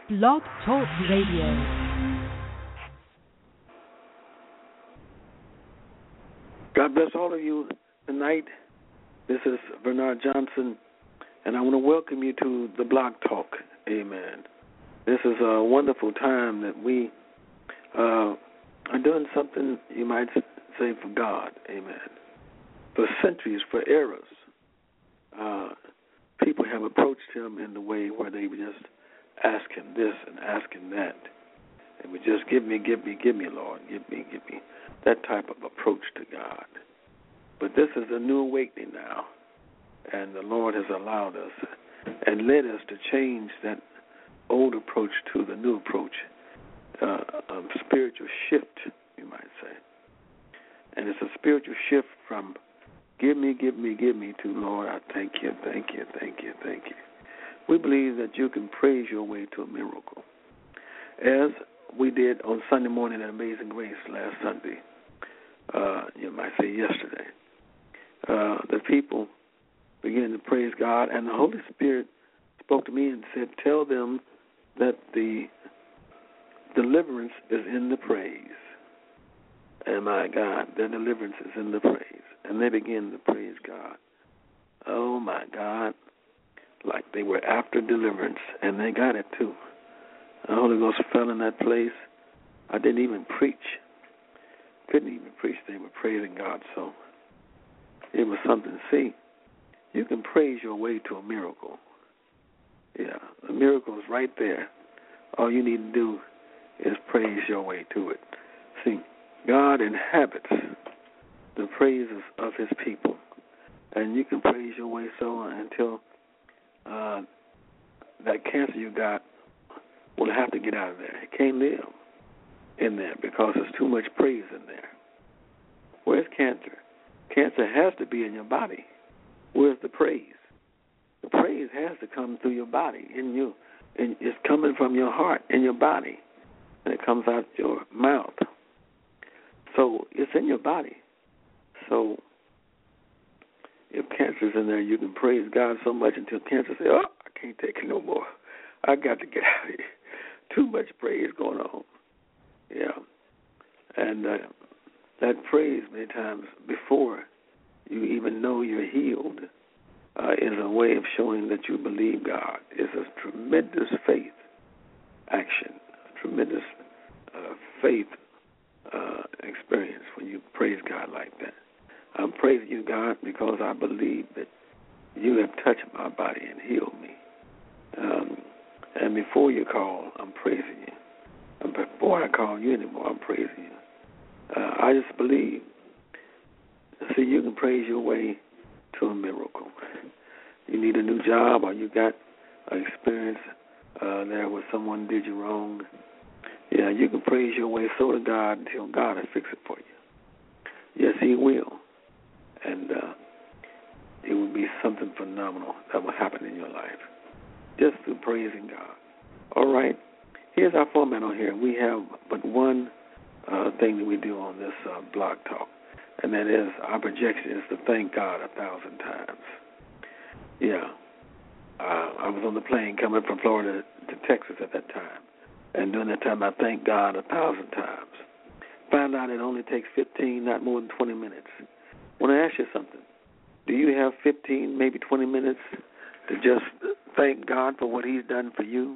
Blog Talk Radio. God bless all of you tonight. This is Bernard Johnson, and I want to welcome you to the Blog Talk. Amen. This is a wonderful time that we are doing something, you might say, for God. Amen. For centuries, for eras, people have approached him in the way where they would just ask him this and ask him that. And would just give me, Lord, give me. That type of approach to God. But this is a new awakening now, and the Lord has allowed us and led us to change that old approach to the new approach, a spiritual shift, you might say. And it's a spiritual shift from give me, to Lord, I thank you. We believe that you can praise your way to a miracle. As we did on Sunday morning at Amazing Grace last Sunday, you might say yesterday, the people began to praise God, and the Holy Spirit spoke to me and said, tell them that the deliverance is in the praise. And my God, their deliverance is in the praise. And they began to praise God. Oh, my God, like they were after deliverance, and they got it too. The Holy Ghost fell in that place. I didn't even preach. Couldn't even preach. They were praising God. So it was something to see. You can praise your way to a miracle. Yeah, the miracle is right there. All you need to do is praise your way to it. See, God inhabits the praises of his people. And you can praise your way so until that cancer you got will have to get out of there. It can't live in there because there's too much praise in there. Where's cancer? Cancer has to be in your body. Where's the praise? The praise has to come through your body, in you. And it's coming from your heart, in your body. And it comes out your mouth. So it's in your body. So if cancer's in there, you can praise God so much until cancer says, oh, I can't take it no more. I got to get out of here. Too much praise going on. Yeah. And that praise many times before you even know you're healed is a way of showing that you believe God. It's a tremendous faith action, a tremendous faith experience when you praise God like that. I'm praising you, God, because I believe that you have touched my body and healed me. And before you call, I'm praising you. And before I call you anymore, I'm praising you. I just believe. See, you can praise your way to a miracle. You need a new job, or you got an experience there where someone did you wrong. Yeah, you can praise your way so to God until God will fix it for you. Yes, he will. And it will be something phenomenal that will happen in your life just through praising God. All right. Here's our format on here. We have but one thing that we do on this blog talk, and that is our projection is to thank God 1,000 times. Yeah. I was on the plane coming from Florida to Texas at that time, and during that time I thanked God 1,000 times. Found out it only takes 15, not more than 20 minutes. I want to ask you something. Do you have 15, maybe 20 minutes to just thank God for what he's done for you?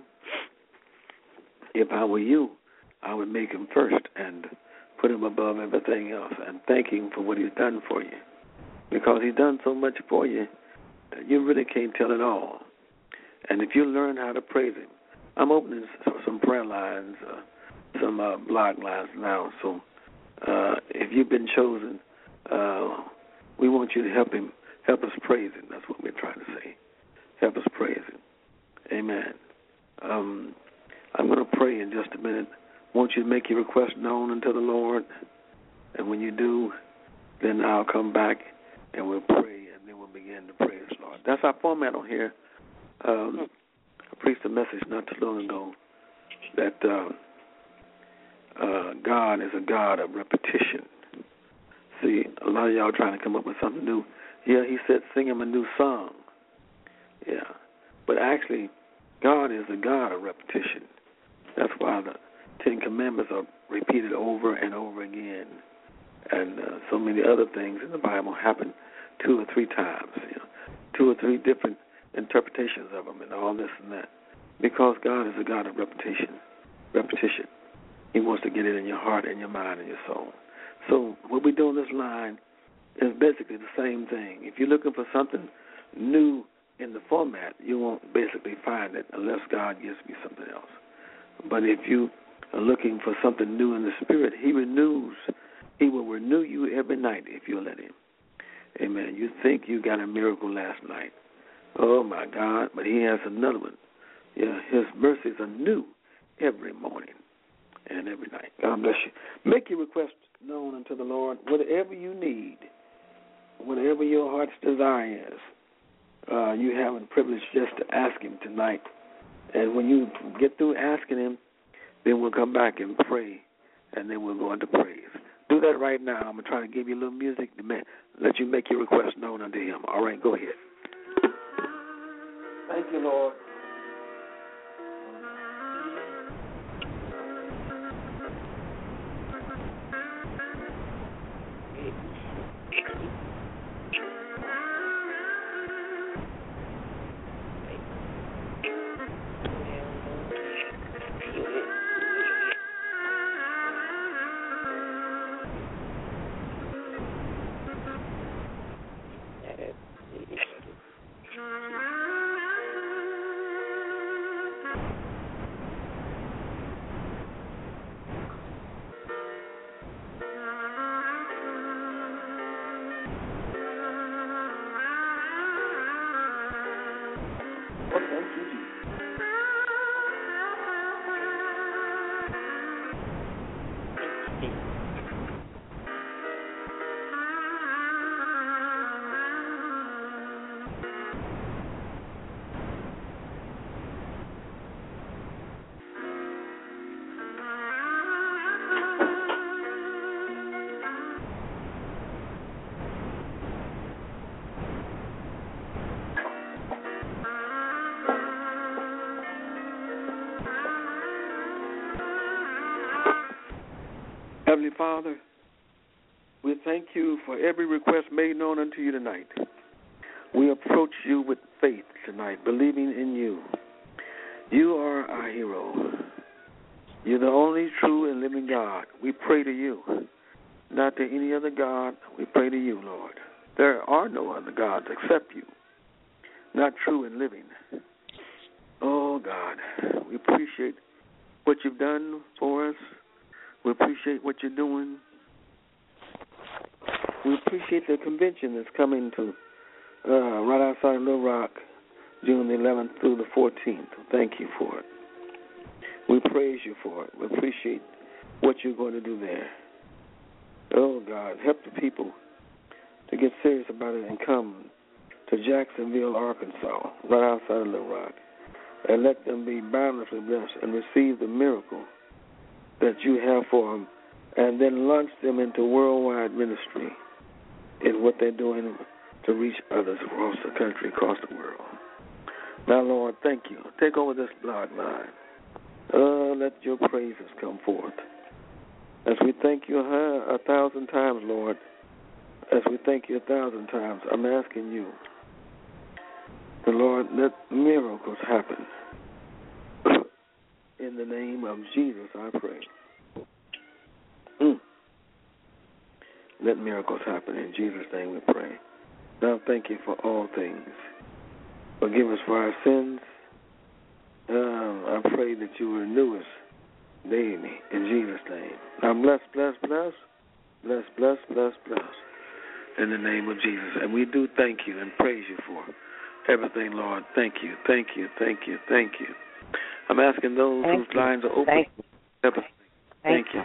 If I were you, I would make him first and put him above everything else and thank him for what he's done for you. Because he's done so much for you, you really can't tell it all. And if you learn how to praise him, I'm opening some prayer lines, some blog lines now. So if you've been chosen, we want you to help us praise him. That's what we're trying to say. Help us praise him. Amen. I'm going to pray in just a minute. I want you to make your request known unto the Lord. And when you do, then I'll come back and we'll pray, and then we'll begin to praise the Lord. That's our format on here. I preached a message not too long ago that God is a God of repetition. See, a lot of y'all are trying to come up with something new. Yeah, he said sing him a new song. Yeah. But actually, God is a God of repetition. That's why the Ten Commandments are repeated over and over again. And so many other things in the Bible happen 2 or 3 times, 2 or 3 different interpretations of them and all this and that. Because God is a God of repetition. He wants to get it in your heart and your mind and your soul. So what we do on this line is basically the same thing. If you're looking for something new in the format, you won't basically find it unless God gives me something else. But if you are looking for something new in the Spirit, He will renew you every night if you'll let Him. Amen. You think you got a miracle last night. Oh, my God. But He has another one. Yeah, His mercies are new every morning and every night. God bless you. Make your request known unto the Lord. Whatever you need, whatever your heart's desire is, you have the privilege just to ask Him tonight. And when you get through asking Him, then we'll come back and pray, and then we'll go into praise. Do that right now. I'm going to try to give you a little music to let you make your request known unto Him. All right, go ahead. Thank you, Lord. Heavenly Father, we thank you for every request made known unto you tonight. We approach you with faith tonight, believing in you. You are our hero. You're the only true and living God. We pray to you, not to any other God. We pray to you, Lord. There are no other gods except you, not true and living. Oh, God, we appreciate what you've done for us. We appreciate what you're doing. We appreciate the convention that's coming to right outside of Little Rock, June the 11th through the 14th. Thank you for it. We praise you for it. We appreciate what you're going to do there. Oh, God, help the people to get serious about it and come to Jacksonville, Arkansas, right outside of Little Rock, and let them be boundlessly blessed and receive the miracle that you have for them, and then launch them into worldwide ministry in what they're doing to reach others across the country, across the world. Now, Lord, thank you. Take over this blog line. Let your praises come forth. As we thank you 1,000 times, Lord, as we thank you 1,000 times, I'm asking you, the Lord, let miracles happen. In the name of Jesus, I pray. Let miracles happen. In Jesus' name we pray. Now thank you for all things. Forgive us for our sins. I pray that you renew us daily. In Jesus' name. Now bless. In the name of Jesus. And we do thank you and praise you for everything, Lord. Thank you. I'm asking those whose lines are open. Thank you.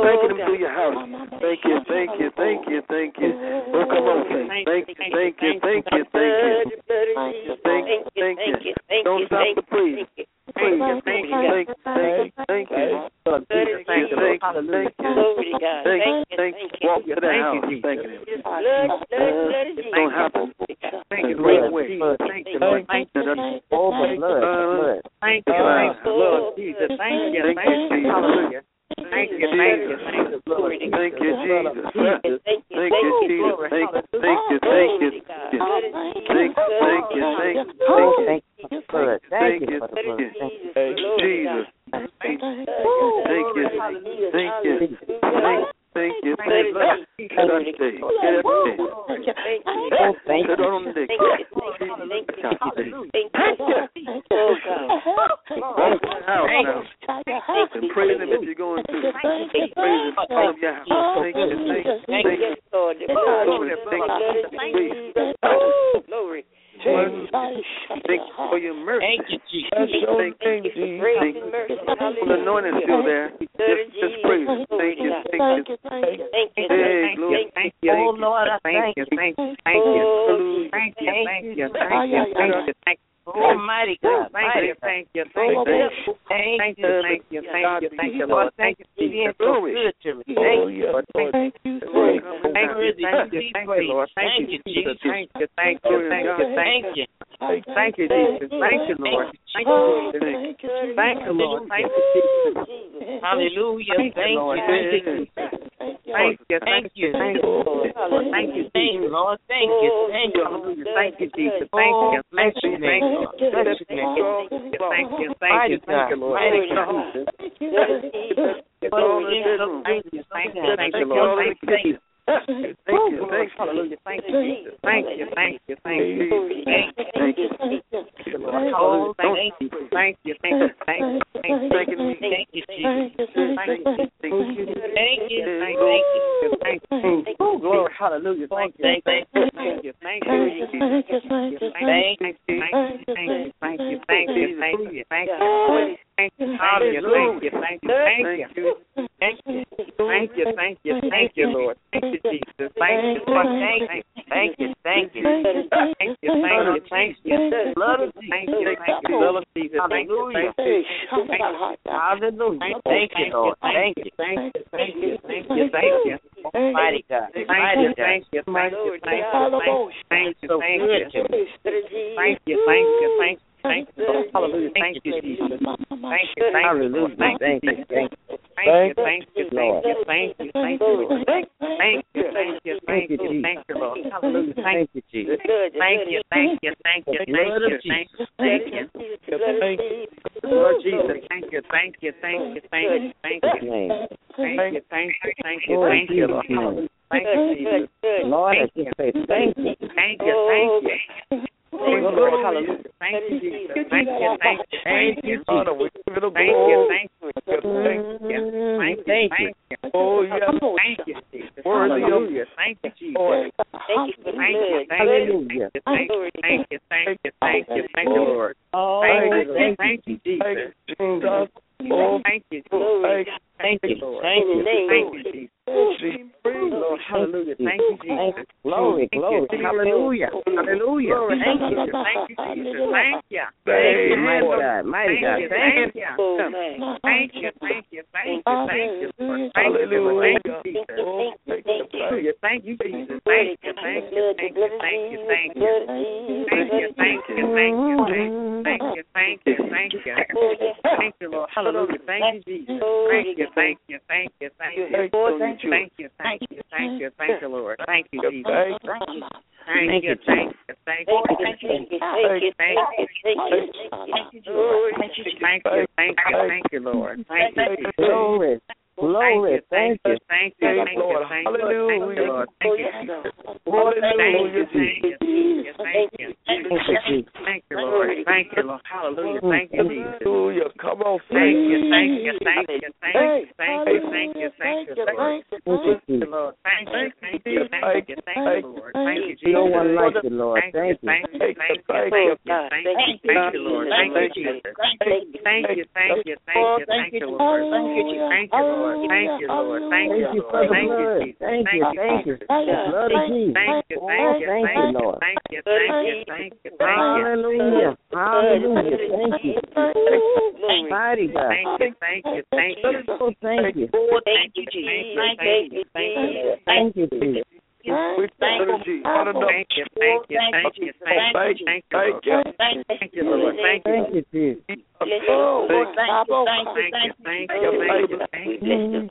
thanking him through your house. Thank you, thank you, thank you, thank you. Oh, come on, say, thank you, thank you, thank you, thank you. Thank you, thank you. Don't stop the praise. Praise you, thank you, thank you, thank you. Thank you, thank you. Walk to the house, thanking him. Don't happen. Thank you, right away. Thank you, Lord. Thank you, blood. Thank you, Lord Jesus. Thank you, hallelujah. Thank you, Lord. Thank you, Jesus. Thank you, Jesus. Thank you, thank you. Thank you, thank you, Jesus. Thank you, thank you. Thank you. Praise him if you're going through. Praise him all of your house. Thank you. Thank you. Glory. Thank you for your mercy. Thank you, Jesus. Thank you. The anointing is still there. Just praise him. Thank you. Thank you. Thank you. Hey, glory. Thank you. Oh, Lord, I thank you. Thank you. Thank you. Thank you. Thank you. Thank you. Thank you. Almighty God, thank you, thank you, thank you, thank you, thank you, thank you, Lord, thank you, Jesus, so good to me, thank you, Lord, thank you, Lord, thank you, Jesus, thank you, thank you, thank you, thank you, thank you, Jesus, thank you, Lord, thank you, thank you, Lord, thank you, Jesus, hallelujah, thank you, Lord, thank you, thank you, thank you, thank you, Lord, thank you, Lord, thank you, thank you, thank you, Jesus, thank you, thank you, thank you. Thank you, thank you, Lord. Thank you, Lord. Thank you. Hallelujah. Thank you, Jesus. Thank you, thank you, thank you. Thank you. Oh, thank you, thank you, thank you, thank you, thank you, thank you, Jesus. Thank you, thank you, thank you. Oh, glory, hallelujah. Thank you, thank you, thank you, thank you, thank you, thank you, thank you, thank you, thank you, thank you, thank you. Thank you, hallelujah, thank you, thank you, thank you, thank you, thank you, thank you, Lord, thank you, Jesus, thank you, thank you, thank you, thank you, thank you, blood of Jesus, thank you, blood of Jesus, hallelujah, hallelujah, thank you, Lord, thank you, thank you, thank you, thank you, thank you, mighty God, mighty God, thank you, thank you, thank you, thank you, thank you, thank you, thank you. Thank you, hallelujah, thank you, Jesus. Thank you, hallelujah, thank you, thank you, thank you, Lord. Thank you, thank you, Lord. Thank you, thank you, thank you, thank you, Lord. Hallelujah, thank you, Jesus. Thank you, thank you, thank you, thank you, thank you, thank you, Lord Jesus. Thank you, thank you, thank you, thank you, thank you, thank you, thank you, thank you, thank you, Lord. Thank you, Jesus. Lord, I just say thank you, thank you, thank you. Thank you, Lord. Hallelujah. Thank you, Jesus. Thank you, thank you, thank you, Jesus. Thank you, thank you, thank you. Oh, yeah. Thank you, Jesus. Hallelujah. Thank you, Jesus. Thank you, hallelujah. Thank you, thank you, thank you, thank you, thank you, Lord. Thank you, Jesus. Oh, thank you, Lord. Thank you, Lord. Thank you, Jesus. Lord, hallelujah. Thank you, Jesus. Glory, glory. Hallelujah. Hallelujah. Thank you, Jesus. Thank you. Thank you, mighty God. Mighty God. Thank you. Thank you, thank you, thank you, thank you, Lord. Thank you, Lord. Thank you, Jesus. Hallelujah. Thank you, Jesus. Thank you, thank you, thank you, thank you, thank you. Thank you, thank you, thank you, thank you, thank you, thank you. Thank you, Lord. Hallelujah. Thank you, Jesus. Thank you, thank you, thank you, thank you. Thank you, thank you, thank you, thank you, Lord. Thank you, Jesus. Thank you. Thank you, thank you, thank you, thank you, thank you, thank you, Lord. Thank you, thank you, Lord. Thank you, Jesus. Glory, glory, thank you, thank you, thank you, hallelujah, Lord. Thank you, hallelujah, thank you, thank you, thank you, Thank you, Jesus. Thank you, Lord. Thank you, Lord. Hallelujah. Thank you, Jesus. Hallelujah. Come on, thank you, thank you, thank you, thank you, thank you, thank you, thank you, Lord. Thank you, thank you, thank you, thank you, Lord. Thank you, Jesus. No one like you, Lord. Thank you. Thank you, thank you, thank you, Lord. Thank you, Jesus. Thank you, thank you, thank you, Lord. Thank you, thank you, Lord. Thank you, Lord. Thank you, Lord. Thank you, Jesus. Thank you, thank you. Blood of Jesus. Thank you, thank you, thank you, Lord. Thank you, thank you, thank you, thank you. Hallelujah. Hallelujah. Thank you. Mighty God. Thank you, thank you, thank you. Oh, thank you. Thank you, Jesus. Thank you, thank you. Thank you, Jesus. Thank you, thank you, thank you, thank you, thank you, thank you, thank you, Lord, thank you, Thank you, Jesus. thank you, thank you, thank you,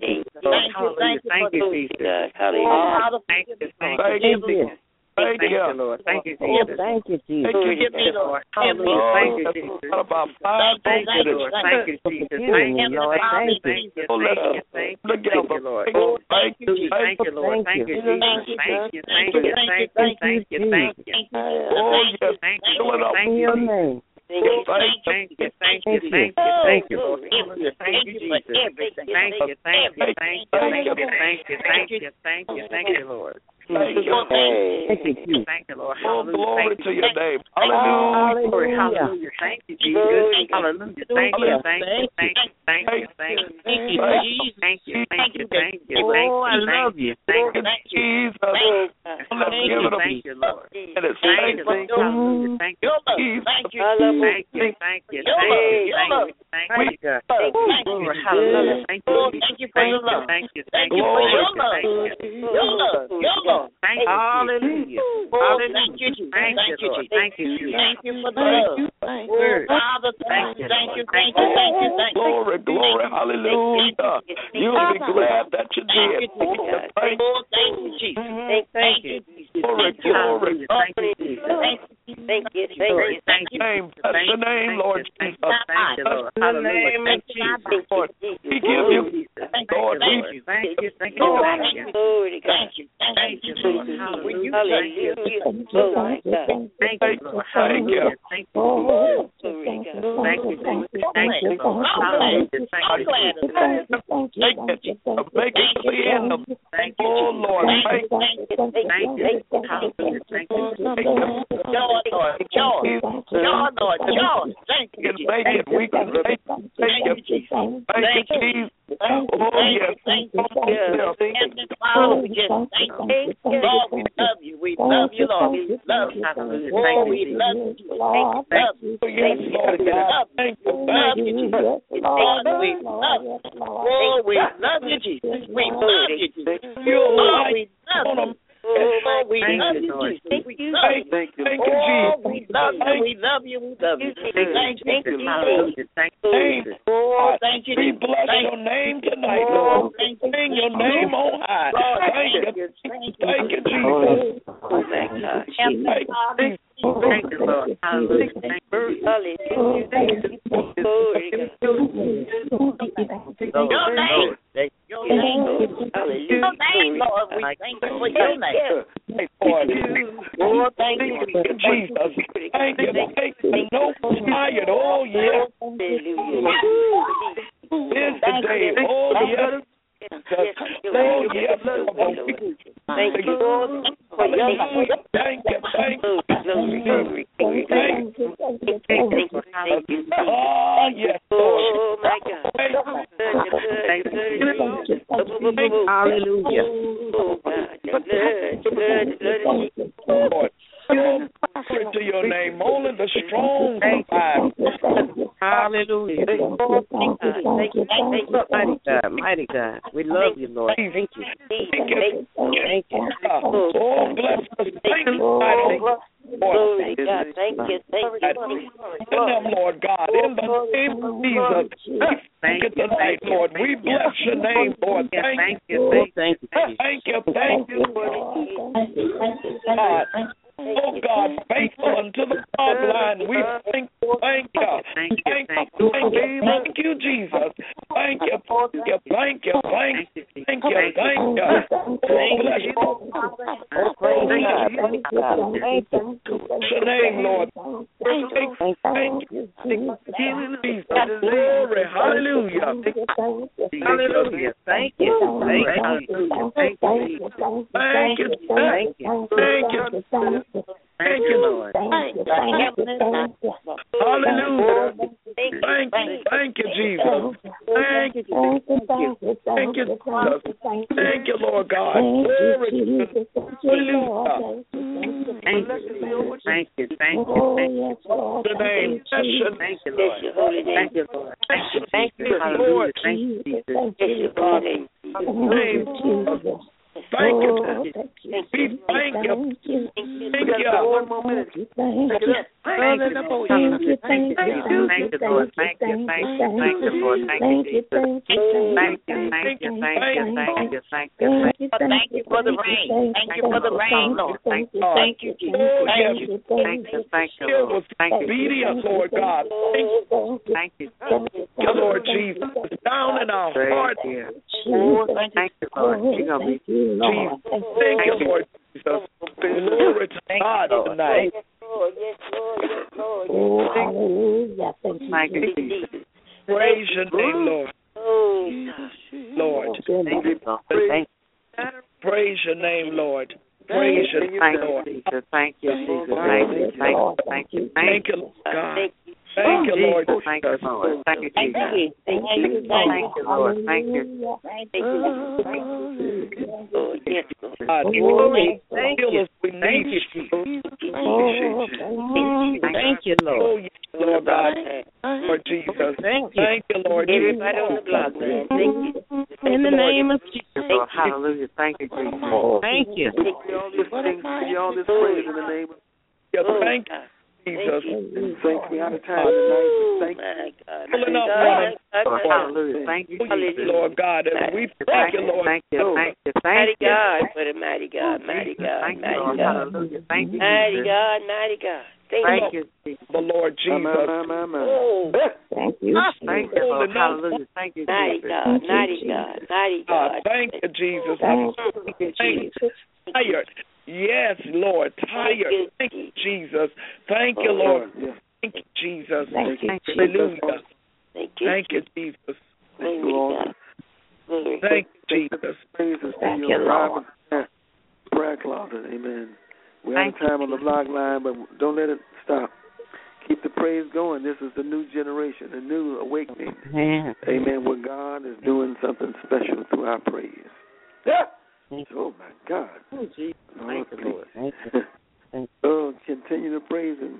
thank you, Jesus, hallelujah, thank you, thank you, thank you, Lord, thank you, Jesus, Thank you, Jesus. forgive me, Lord, hallelujah, thank you, Jesus, thank you, Lord, thank you, Jesus, thank you, Lord, thank you, thank you, thank you, Lord, thank you, thank you, Lord, thank you, Jesus, thank you, thank you, thank you, thank you, thank you, oh, yes, thank you, fill it up. thank In you, your name. thank you, thank you, thank you, thank you, Lord, thank you, Jesus, thank you, thank you, thank you, thank you, thank you, thank you, thank you, thank you, Lord. Thank you. Thank you, Lord. Oh, glory to your name. Hallelujah. Hallelujah. Hallelujah. Thank you, Jesus. Hallelujah. Thank you, thank you, thank you, thank you, thank you. Thank you, Jesus. Thank you, thank you, thank you. Oh, I love you. Thank you, Jesus. Let's give it a Thank you, Lord. minute. Thank you, Lord. Hallelujah. Thank you. Thank you. Thank you, thank you, thank you, thank you, God. Glory, hallelujah. Thank you, thank you for your love. Thank you, thank you for your love. Your love, your love. Thank you. Hallelujah. Hallelujah. Thank you, Lord. Thank you, Jesus. Thank you for the love. Father, thank you, thank you, thank you, thank you, thank you. Glory, glory, hallelujah. You'll be glad that you did. Thank you, Jesus. Thank you. Glory, glory. Thank you, Jesus. Thank you, thank you. Name, bless the name, Lord Jesus. Thank you, Lord. Hallelujah. Thank you, Lord, we give you, Lord, thank you, thank you, thank you, thank you, thank you, Lord. Hallelujah. Thank you. Thank you, Lord. Hallelujah. Thank you. Thank you. Thank you. Thank you, Lord. Hallelujah. Thank you. make it to the end of Thank you. oh Lord, thank you. Thank you. Hallelujah. Thank you. Joy, Lord, joy, Lord, joy. Thank you. Make it. We can thank you. Thank you, Jesus. Oh yes. Thank you. Heavenly Father, we just thank you. Lord, we love you. We love you, Lord. We love you. Hallelujah. Oh, we love you. Lord, love you. Yes, Lord God. Thank you. Love you, Jesus. Lord, we love you. Oh, we love you, Jesus. We love you, Jesus. Oh, we love you. Oh, we love you, Jesus. Thank you, Oh, Jesus. we love you. We love you. We love you. Thank you. Hallelujah. Thank you. Oh, thank you. We bless your name tonight, Lord. Sing your name on high. Thank you. Thank you, Jesus. Oh, thank you. Thank you, Lord. Hallelujah. Thank you. Your name. Your name, Lord. We thank you for your name. Oh, thank you. Jesus. Thank you. Thank you. No tired. Oh, yes. This the day. Oh, yes. Oh, yes. Thank you. Thank you. Thank you. Thank you. Oh, yes, Lord. Oh, my God. Thank you. Hallelujah. Oh, God. Lord. Glory to your name. Only the strong survive. Hallelujah. Mighty God, mighty God. We love you, Lord. Thank you. Thank you. Thank you. Oh, bless us. Thank you. Lord. Glory, God. Thank you. In them, Lord God, in the name of Jesus, thank you tonight, Lord. We bless your name, Lord. Thank you. Thank you. Thank you. Thank you, God. Oh God, faithful unto the bloodline. We thank you. Thank you, Jesus. Thank you. Oh, bless you. Oh, bless you. Oh, God. Thank you, God. Thank you. Bless your name, Lord. Thank you. Glory. Hallelujah. Hallelujah. Thank you. Thank you. Thank you. Thank you. Thank you. Thank you, Lord. Hallelujah. Thank you, Jesus. Thank you, Jesus. Thank you, Jesus. Thank you, Lord God. Glory. Hallelujah. Thank you. Thank you. Thank you. The name. Thank you, Lord. Thank you, Lord. Thank you, Lord. Thank you, Jesus. Thank you, Jesus. Thank you. We thank you. Thank you. One more minute. Thank you. Thank you, Lord. Thank you, Lord. Thank you, Lord. Thank you, Jesus. Thank you for the rain. Thank you for the rain, Lord. Thank you, Jesus. Thank you, Lord. Thank you, obedience, Lord God. Thank you, Lord Jesus. It's down in our heart. Thank you, Lord. Jesus. Thank you, Lord Jesus. Glory to God tonight. Oh, hallelujah. Thank you, Jesus. Praise your name, Lord. Lord. Thank you, Lord. Praise your name, Lord. Praise your name, Lord. Thank you, Jesus. Thank you, Thank you, God. Thank you, Lord. Thank you, Lord. Thank you, Jesus. Thank you, Lord. Thank you. God, glory. Heal us. We need you. Thank you, Lord. Lord God. Lord Jesus. Thank you, Lord. Everybody on the block, man. Thank you. In the name of Jesus. Hallelujah. Thank you, Jesus. Thank you. Give you all this praise in the name of Thank you, Jesus. Thank me out of time tonight. Thank you. Pulling up one. Hallelujah. Thank you, Jesus. Lord God. And we thank you, Lord. Thank you. Mighty God. For the mighty God. Mighty God. Mighty God. Hallelujah. Thank you, Mighty God. Mighty God. Thank you, Jesus. The Lord Jesus. Oh, thank you. Thank you, Lord. Hallelujah. Thank you, mighty Jesus. God. Mighty God. Mighty God. Thank you, Jesus. Thank you, Jesus. Tired. Yes, Lord. Tired. Thank you, Jesus. Thank you, Lord. Thank you, Jesus. Hallelujah. Thank you. Thank you, Jesus. Thank you, Lord. Thank you, Jesus. Thank you, Lord. Prayer closet. Amen. We're out of time on the blog line, but don't let it stop. Keep the praise going. This is the new generation, the new awakening. Amen. Where God is doing something special through our praise. Oh, my God. Oh, Jesus. Thank you, Lord. Oh, continue to praise Him.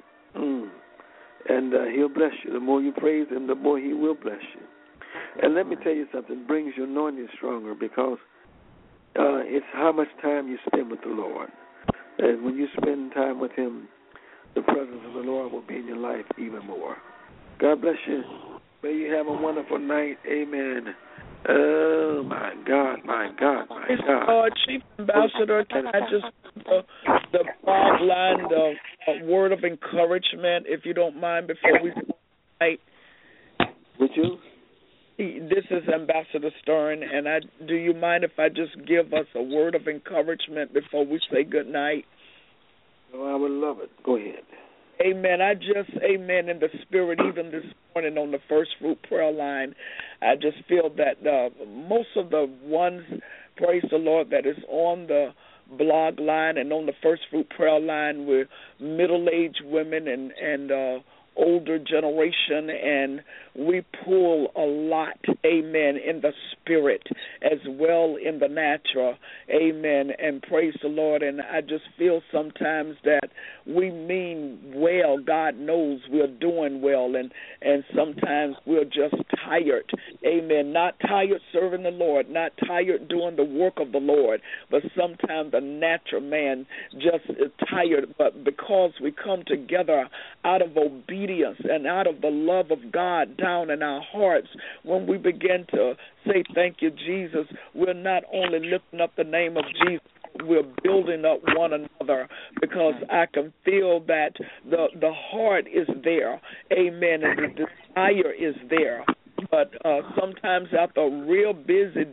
And He'll bless you. The more you praise Him, the more He will bless you. And let me tell you something. It brings your anointing stronger because it's how much time you spend with the Lord. And when you spend time with Him, the presence of the Lord will be in your life even more. God bless you. May you have a wonderful night. Amen. Oh, my God, my God, my God. Lord, Chief Ambassador, can I just the blog line, the word of encouragement, if you don't mind, before we tonight. Would you? This is Ambassador Stern, and do you mind if I just give us a word of encouragement before we say good night? Oh, I would love it. Go ahead. Amen. Amen, in the spirit, even this morning on the First Fruit prayer line, I just feel that most of the ones, praise the Lord, that is on the blog line and on the First Fruit prayer line were middle-aged women and older generation, and we pull a lot, amen, in the spirit as well in the natural, amen, and praise the Lord. And I just feel sometimes that we mean well. God knows we're doing well, and sometimes we're just tired, amen, not tired serving the Lord, not tired doing the work of the Lord, but sometimes the natural man just is tired, but because we come together out of obedience and out of the love of God down in our hearts, when we begin to say thank you, Jesus, we're not only lifting up the name of Jesus, we're building up one another, because I can feel that the heart is there, amen, and the desire is there. But sometimes after a real busy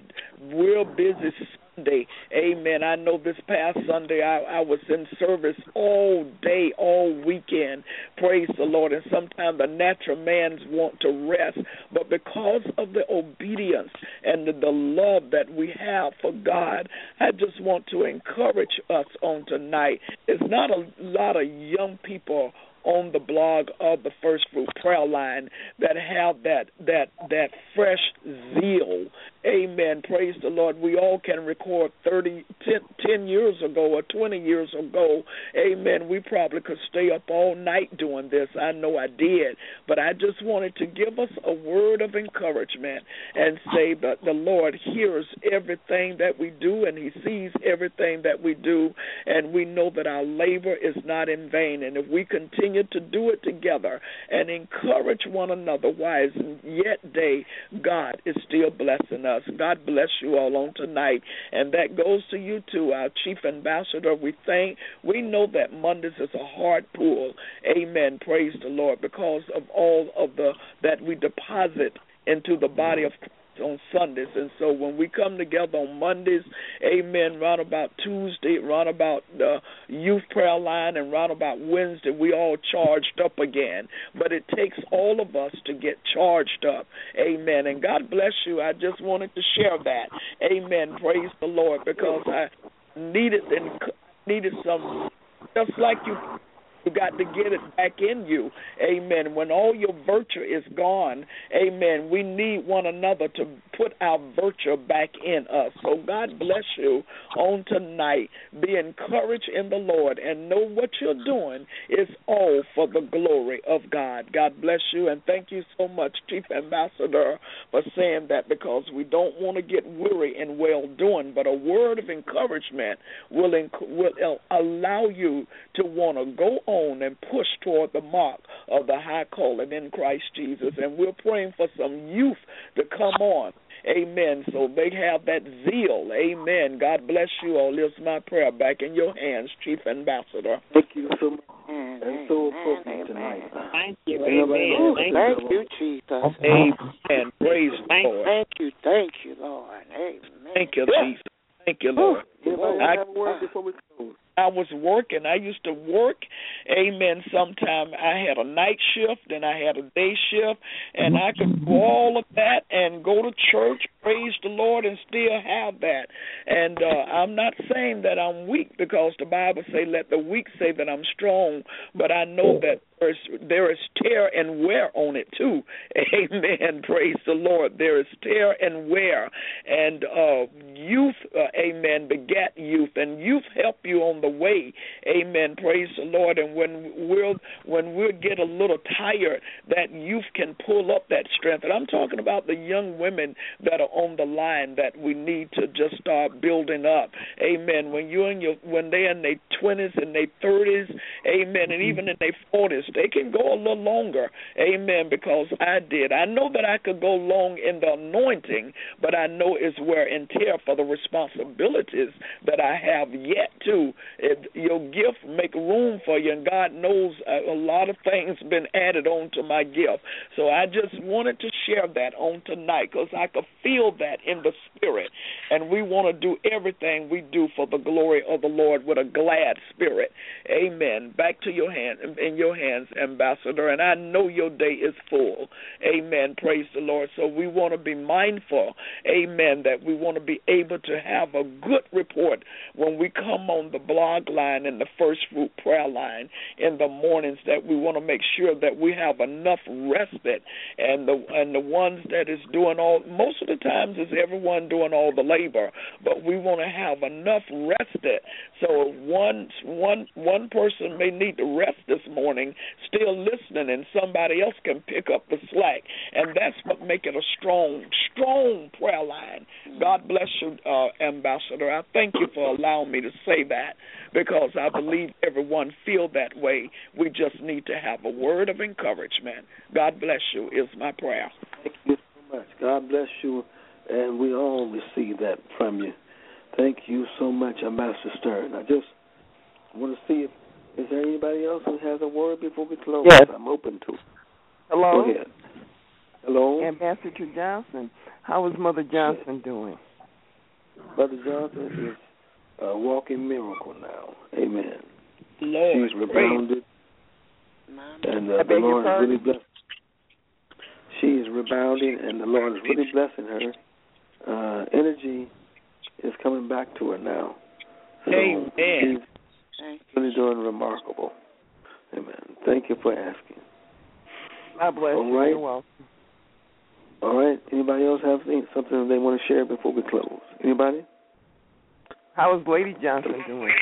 Sunday, amen. I know this past Sunday I was in service all day, all weekend. Praise the Lord. And sometimes the natural man want to rest. But because of the obedience and the love that we have for God, I just want to encourage us on tonight. It's not a lot of young people on the blog of the First Fruit Prayer Line that have that fresh zeal. Amen. Praise the Lord. We all can record 10 years ago or 20 years ago. Amen. We probably could stay up all night doing this. I know I did. But I just wanted to give us a word of encouragement and say that the Lord hears everything that we do and he sees everything that we do, and we know that our labor is not in vain. And if we continue to do it together and encourage one another, why is yet day God is still blessing us. God bless you all on tonight. And that goes to you too, our Chief Ambassador. We know that Mondays is a hard pull. Amen. Praise the Lord, because of all of that we deposit into the body of Christ on Sundays. And so when we come together on Mondays, amen, round about Tuesday, round about the youth prayer line, and round about Wednesday, we all charged up again. But it takes all of us to get charged up. Amen. And God bless you. I just wanted to share that. Amen. Praise the Lord, because I needed some, just like you got to get it back in you. Amen. When all your virtue is gone, amen, we need one another to put our virtue back in us. So God bless you on tonight. Be encouraged in the Lord and know what you're doing is all for the glory of God. God bless you, and thank you so much, Chief Ambassador, for saying that, because we don't want to get weary in well-doing, but a word of encouragement will allow you to want to go on and push toward the mark of the high calling in Christ Jesus. And we're praying for some youth to come on. Amen. So they have that zeal. Amen. God bless you all. Here's my prayer back in your hands, Chief Ambassador. Thank you so much. And so appropriate tonight. Thank you. Amen. Thank you, Jesus. Amen. Praise the Lord. Thank you, Lord. Amen. Thank you, Jesus. Thank you, Lord. I have a word before we close. I was working. I used to work, amen, sometime. I had a night shift and I had a day shift, and I could do all of that and go to church, praise the Lord, and still have that. And I'm not saying that I'm weak, because the Bible say, let the weak say that I'm strong, but I know that there is tear and wear on it too. Amen. Praise the Lord. There is tear and wear. And youth, amen, begat youth, and youth help you on the way. Amen. Praise the Lord. And when we'll get a little tired, that youth can pull up that strength. And I'm talking about the young women that are on the line that we need to just start building up. Amen. When they're in their 20s and their 30s, amen, and even in their 40s, they can go a little longer. Amen, because I did. I know that I could go long in the anointing, but I know it's wear and tear for the responsibilities that I have yet to. Your gift make room for you, and God knows a lot of things been added on to my gift. So I just wanted to share that on tonight, because I could feel that in the spirit, and we want to do everything we do for the glory of the Lord with a glad spirit. Amen. Back to your hand, in your hands, Ambassador, and I know your day is full. Amen. Praise the Lord. So we want to be mindful, amen, that we want to be able to have a good report when we come on the blog line and the First Fruit prayer line in the mornings, that we want to make sure that we have enough rested, and the ones that is doing most of the times is everyone doing all the labor, but we want to have enough rested. So one person may need to rest this morning, still listening, and somebody else can pick up the slack, and that's what make it a strong prayer line. God bless you, Ambassador. I thank you for allowing me to say that, because I believe everyone feel that way. We just need to have a word of encouragement. God bless you is my prayer. Thank you so much. God bless you, and we all receive that from you. Thank you so much, Ambassador Stern. I just want to see if is there anybody else who has a word before we close? Yes. I'm open to. Hello? Go ahead. Hello? Ambassador Johnson. How is Mother Johnson doing? Mother Johnson is a walking miracle now. Amen. Lord. She's rebounded. And the Lord is really blessed. She is rebounding, and the Lord is really blessing her. Energy is coming back to her now. So Amen. She's really doing remarkable. Amen. Thank you for asking. God bless you. Right. You're welcome. All right. Anybody else have something they want to share before we close? Anybody? How is Lady Johnson doing?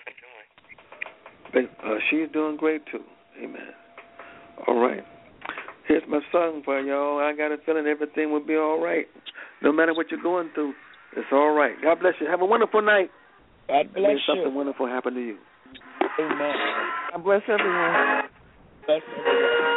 She's doing great, too. Amen. All right. Here's my song for y'all. I got a feeling everything will be all right. No matter what you're going through, it's all right. God bless you. Have a wonderful night. God bless you. Something wonderful happen to you. Amen. God bless everyone. Bless everyone.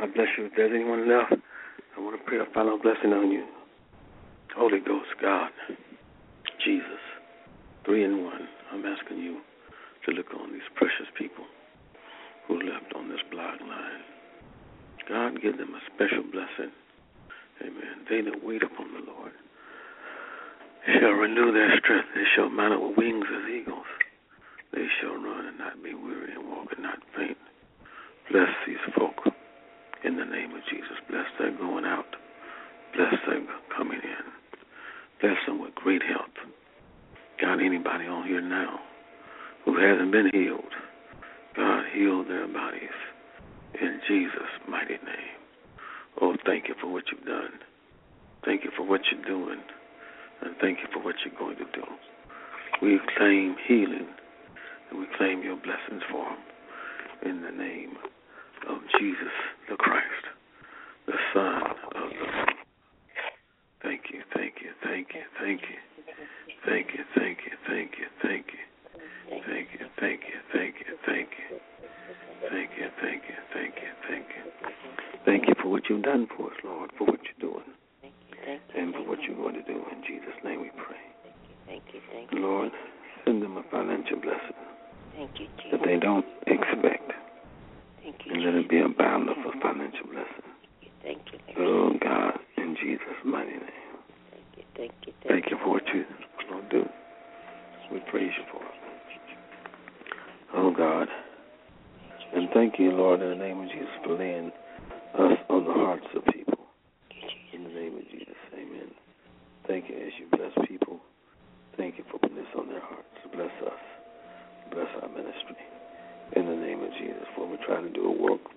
God bless you. If there's anyone left, I want to pray a final blessing on you. Holy Ghost, God, Jesus, 3 in 1. I'm asking you to look on these precious people who left on this blog line. God, give them a special blessing. Amen. They that wait upon the Lord shall renew their strength. They shall mount up with wings as eagles. They shall run and not be weary and walk and not faint. Bless these folk in the name of Jesus. Bless their going out. Bless their coming in. Bless them with great health. God, anybody on here now who hasn't been healed, God, heal their bodies in Jesus' mighty name. Oh, thank you for what you've done. Thank you for what you're doing. And thank you for what you're going to do. We claim healing, and we claim your blessings for them in the name of Jesus the Christ, the Son of the Lord. Thank you, thank you, thank you, thank you. Thank you, thank you, thank you, thank you. Thank you, thank you, thank you, thank you. Thank you, thank you, thank you, thank you. Thank you for what you've done for us, Lord, for what you're doing. And for what you're going to do. In Jesus' name we pray. Thank you. Lord, send them a financial blessing. Thank you, Jesus. That they don't expect. Thank you, and let it be a bountiful financial blessing. Thank you. Oh, God, in Jesus' mighty name. Thank you for what you will do. We praise you for it. Oh, God. And thank you, Lord, in the name of Jesus, for laying us on the hearts of people. In the name of Jesus, amen. Thank you as you bless people. Thank you for putting this on their hearts. Bless us. Bless our ministry. In the name of Jesus, for we're trying to do a work